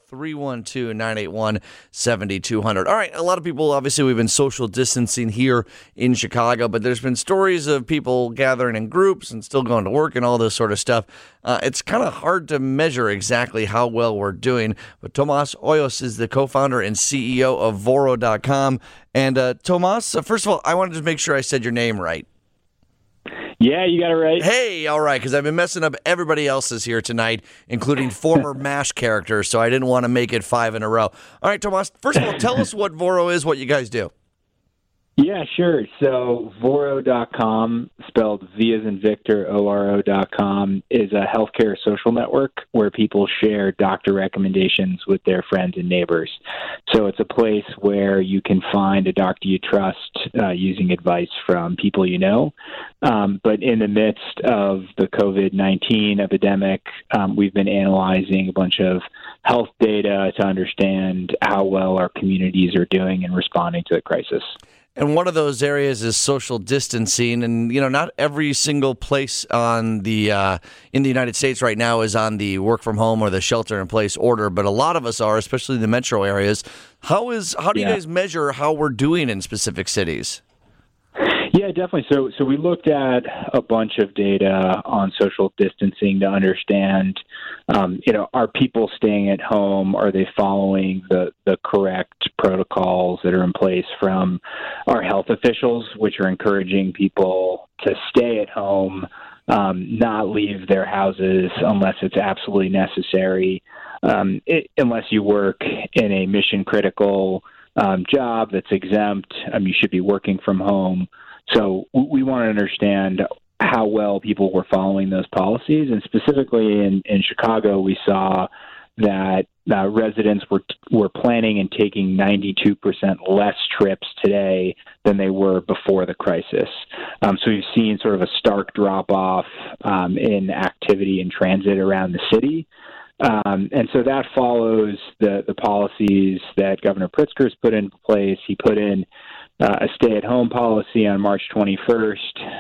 312-981-7200. All right, a lot of people, obviously, we've been social distancing here in Chicago, but there's been stories of people gathering in groups and still going to work and all this sort of stuff. It's kind of hard to measure exactly how well we're doing, but Tomas Hoyos is the co-founder and CEO of Voro.com. And Tomas, first of all, I wanted to make sure I said your name right. Yeah, you got it right. Hey, all right, because I've been messing up everybody else's here tonight, including former MASH characters, so I didn't want to make it 5 in a row. All right, Tomas, first of all, tell us what Voro is, what you guys do. Yeah, sure. So Voro.com, spelled V as in Victor, ORO.com, is a healthcare social network where people share doctor recommendations with their friends and neighbors. So it's a place where you can find a doctor you trust using advice from people you know. But in the midst of the COVID-19 epidemic, we've been analyzing a bunch of health data to understand how well our communities are doing in responding to the crisis. And one of those areas is social distancing, and not every single place on the in the United States right now is on the work from home or the shelter in place order, but a lot of us are, especially in the metro areas. How do you guys measure how we're doing in specific cities? Yeah, definitely. So we looked at a bunch of data on social distancing to understand, are people staying at home? Are they following the correct protocols that are in place from our health officials, which are encouraging people to stay at home, not leave their houses unless it's absolutely necessary, unless you work in a mission-critical job that's exempt, you should be working from home. So we want to understand how well people were following those policies. And specifically in Chicago, we saw that residents were planning and taking 92% less trips today than they were before the crisis. So we've seen sort of a stark drop-off in activity and transit around the city. And so that follows the policies that Governor Pritzker's put in place. He put in a stay-at-home policy on March 21st,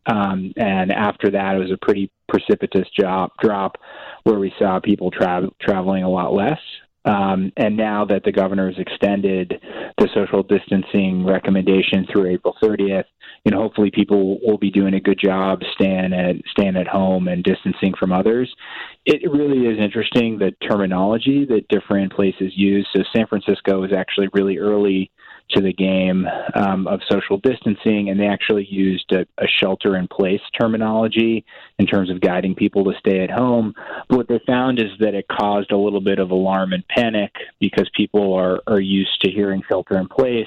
and after that, it was a pretty precipitous drop where we saw people traveling a lot less. And now that the governor has extended the social distancing recommendation through April 30th, hopefully people will be doing a good job staying at home and distancing from others. It really is interesting, the terminology that different places use. So San Francisco is actually really early to the game of social distancing, and they actually used a shelter-in-place terminology in terms of guiding people to stay at home. But what they found is that it caused a little bit of alarm and panic because people are used to hearing shelter-in-place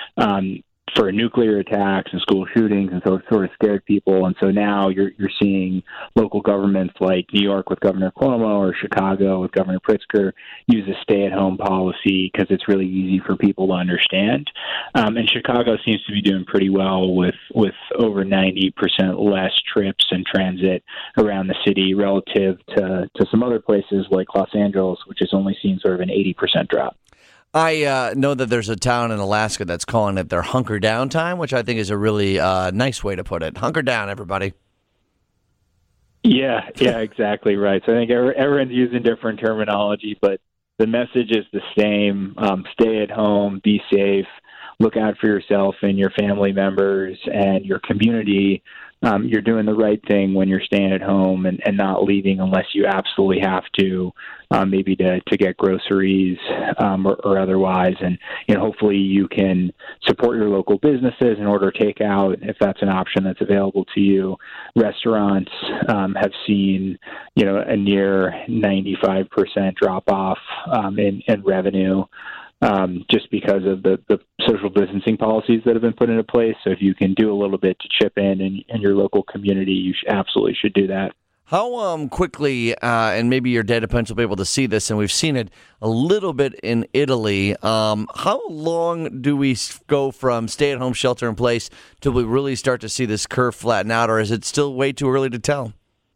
for nuclear attacks and school shootings, and so it sort of scared people. And so now you're seeing local governments like New York with Governor Cuomo or Chicago with Governor Pritzker use a stay-at-home policy because it's really easy for people to understand. And Chicago seems to be doing pretty well with over 90% less trips and transit around the city relative to some other places like Los Angeles, which has only seen sort of an 80% drop. I know that there's a town in Alaska that's calling it their hunker down time, which I think is a really nice way to put it. Hunker down, everybody. Yeah, exactly right. So I think everyone's using different terminology, but the message is the same. Stay at home, be safe, look out for yourself and your family members and your community. You're doing the right thing when you're staying at home and not leaving unless you absolutely have to, maybe to get groceries or otherwise. And hopefully you can support your local businesses in order to take out, if that's an option that's available to you. Restaurants have seen a near 95% drop off in revenue. Just because of the social distancing policies that have been put into place. So if you can do a little bit to chip in your local community, you absolutely should do that. How quickly, and maybe your data points will be able to see this, and we've seen it a little bit in Italy, how long do we go from stay-at-home shelter in place till we really start to see this curve flatten out, or is it still way too early to tell?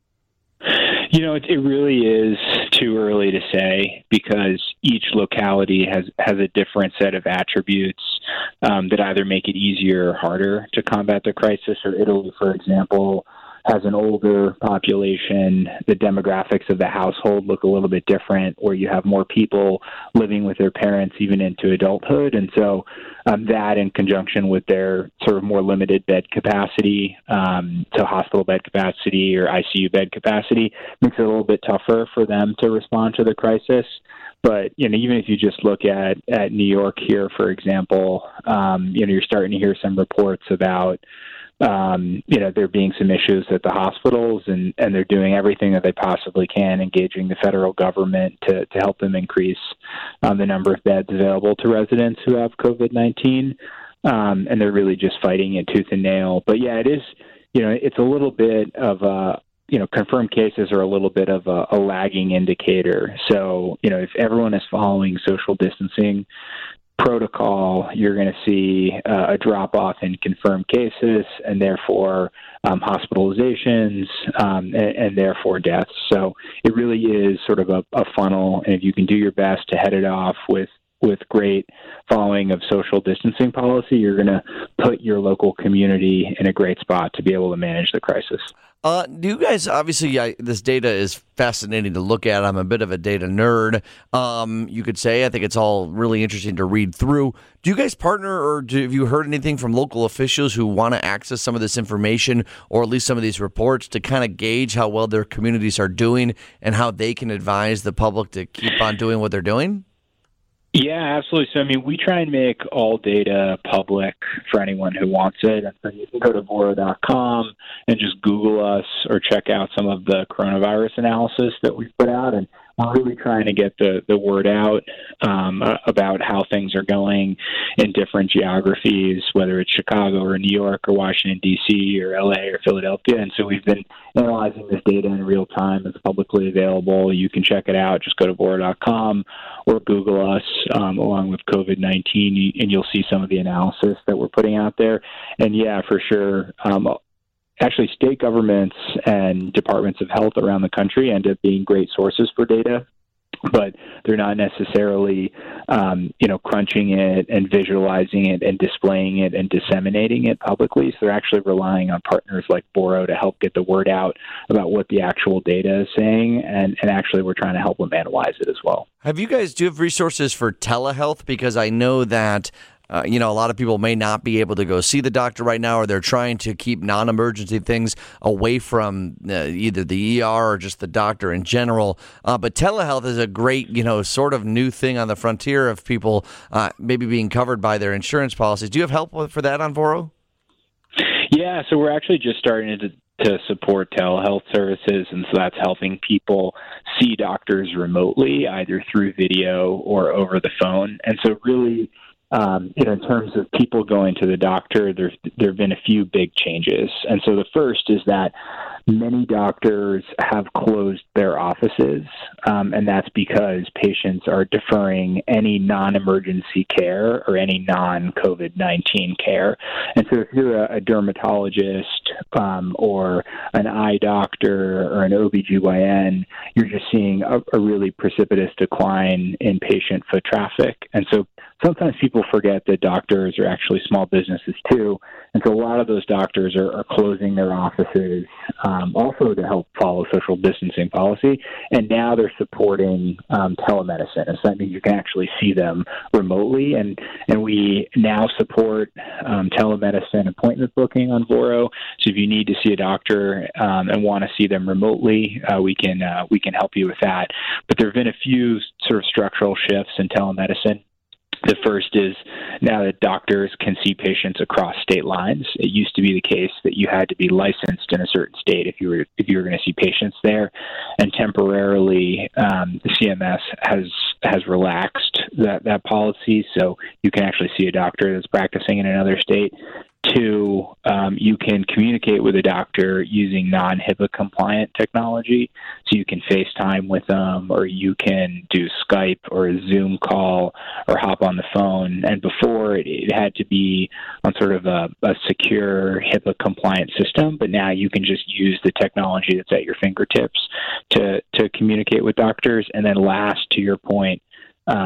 It really is too early to say because each locality has a different set of attributes that either make it easier or harder to combat the crisis. Or Italy, for example, has an older population. The demographics of the household look a little bit different, where you have more people living with their parents even into adulthood. And so that, in conjunction with their sort of more limited bed capacity, so hospital bed capacity or ICU bed capacity, makes it a little bit tougher for them to respond to the crisis. But, even if you just look at New York here, for example, you're starting to hear some reports about, there being some issues at the hospitals, and they're doing everything that they possibly can, engaging the federal government to help them increase the number of beds available to residents who have COVID-19. And they're really just fighting it tooth and nail. But yeah, it is, it's a little bit of a, confirmed cases are a little bit of a lagging indicator. So, if everyone is following social distancing protocol, you're going to see a drop-off in confirmed cases and therefore hospitalizations and therefore deaths. So it really is sort of a funnel, and if you can do your best to head it off with great following of social distancing policy, you're going to put your local community in a great spot to be able to manage the crisis. Do you guys, obviously, this data is fascinating to look at. I'm a bit of a data nerd, you could say. I think it's all really interesting to read through. Do you guys partner, or have you heard anything from local officials who want to access some of this information, or at least some of these reports, to kind of gauge how well their communities are doing and how they can advise the public to keep on doing what they're doing? Yeah, absolutely. So, we try and make all data public for anyone who wants it. And so you can go to Voro.com and just Google us or check out some of the coronavirus analysis that we've put out. And we're really trying to get the word out about how things are going in different geographies, whether it's Chicago or New York or Washington, D.C. or L.A. or Philadelphia. And so we've been analyzing this data in real time. It's publicly available. You can check it out. Just go to Voro.com or Google us along with COVID-19, and you'll see some of the analysis that we're putting out there. And yeah, for sure. Actually, state governments and departments of health around the country end up being great sources for data, but they're not necessarily, crunching it and visualizing it and displaying it and disseminating it publicly. So they're actually relying on partners like Voro to help get the word out about what the actual data is saying, and actually we're trying to help them analyze it as well. Do you have resources for telehealth? Because I know that a lot of people may not be able to go see the doctor right now, or they're trying to keep non-emergency things away from either the ER or just the doctor in general. But telehealth is a great, sort of new thing on the frontier of people maybe being covered by their insurance policies. Do you have help for that on Voro? Yeah, so we're actually just starting to support telehealth services, and so that's helping people see doctors remotely, either through video or over the phone. And so really, in terms of people going to the doctor, there have been a few big changes. And so the first is that many doctors have closed their offices, and that's because patients are deferring any non-emergency care or any non-COVID-19 care. And so if you're a dermatologist or an eye doctor or an OBGYN, you're just seeing a really precipitous decline in patient foot traffic. And so sometimes people forget that doctors are actually small businesses too. And so a lot of those doctors are closing their offices also to help follow social distancing policy. And now they're supporting telemedicine. And so that means you can actually see them remotely. And we now support telemedicine appointment booking on Voro. So if you need to see a doctor and want to see them remotely, we can help you with that. But there have been a few sort of structural shifts in telemedicine. The first is now that doctors can see patients across state lines. It used to be the case that you had to be licensed in a certain state if you were going to see patients there, and temporarily the CMS has relaxed that policy, so you can actually see a doctor that's practicing in another state. Two, you can communicate with a doctor using non-HIPAA compliant technology. So you can FaceTime with them, or you can do Skype or a Zoom call or hop on the phone. And before, it had to be on sort of a secure HIPAA compliant system, but now you can just use the technology that's at your fingertips to communicate with doctors. And then last, to your point,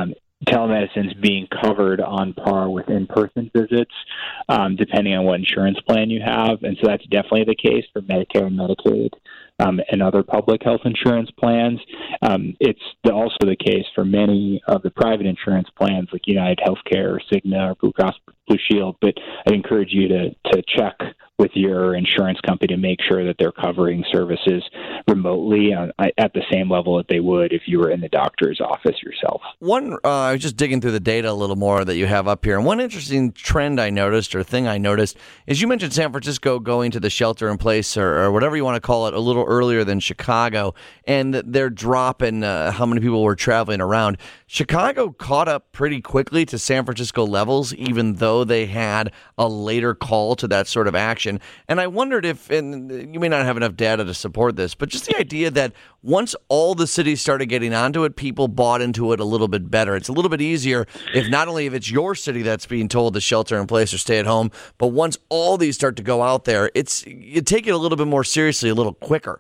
telemedicine is being covered on par with in-person visits, depending on what insurance plan you have. And so that's definitely the case for Medicare and Medicaid and other public health insurance plans. It's also the case for many of the private insurance plans like United Healthcare or Cigna or Blue Cross Blue Shield. But I'd encourage you to check with your insurance company to make sure that they're covering services remotely at the same level that they would if you were in the doctor's office yourself. I was just digging through the data a little more that you have up here, and one interesting trend I noticed, or thing I noticed, is you mentioned San Francisco going to the shelter in place, or whatever you want to call it, a little earlier than Chicago, and they're dropping how many people were traveling around. Chicago caught up pretty quickly to San Francisco levels, even though they had a later call to that sort of action. And I wondered if, and you may not have enough data to support this, but just the idea that once all the cities started getting onto it, people bought into it a little bit better. It's a little bit easier if not only if it's your city that's being told to shelter in place or stay at home, but once all these start to go out there, you take it a little bit more seriously, a little quicker.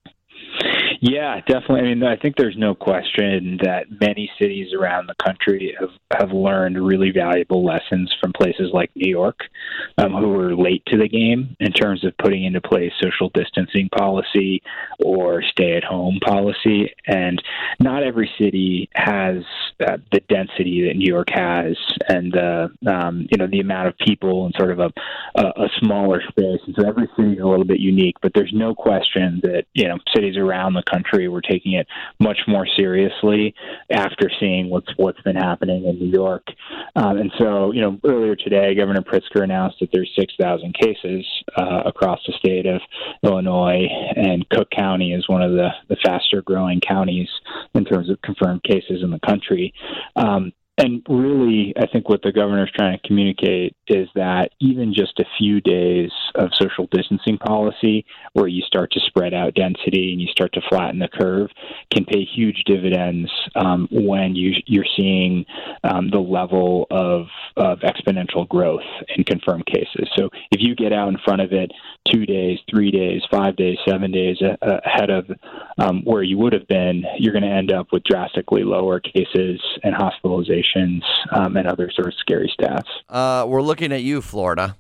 Yeah, definitely. I mean, I think there's no question that many cities around the country have learned really valuable lessons from places like New York, who were late to the game in terms of putting into place social distancing policy or stay-at-home policy. And not every city has the density that New York has, and the amount of people in sort of a smaller space. And so every city is a little bit unique. But there's no question that cities around the country were taking it much more seriously after seeing what's been happening in New York. And so, earlier today, Governor Pritzker announced that there's 6,000 cases across the state of Illinois, and Cook County is one of the faster growing counties in terms of confirmed cases in the country. And really, I think what the governor is trying to communicate is that even just a few days of social distancing policy where you start to spread out density and you start to flatten the curve can pay huge dividends when you're seeing the level of exponential growth in confirmed cases. So if you get out in front of it 2 days, 3 days, 5 days, 7 days ahead of where you would have been, you're going to end up with drastically lower cases and hospitalizations and other sort of scary stats. We're looking at you, Florida.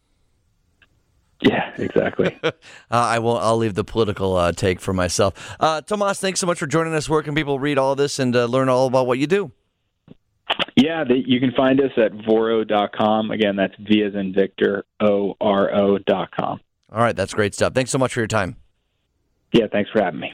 Yeah, exactly. I'll leave the political take for myself. Tomas, thanks so much for joining us. Where can people read all this and learn all about what you do? Yeah, you can find us at Voro.com. Again, that's V as in Victor, ORO.com. All right, that's great stuff. Thanks so much for your time. Yeah, thanks for having me.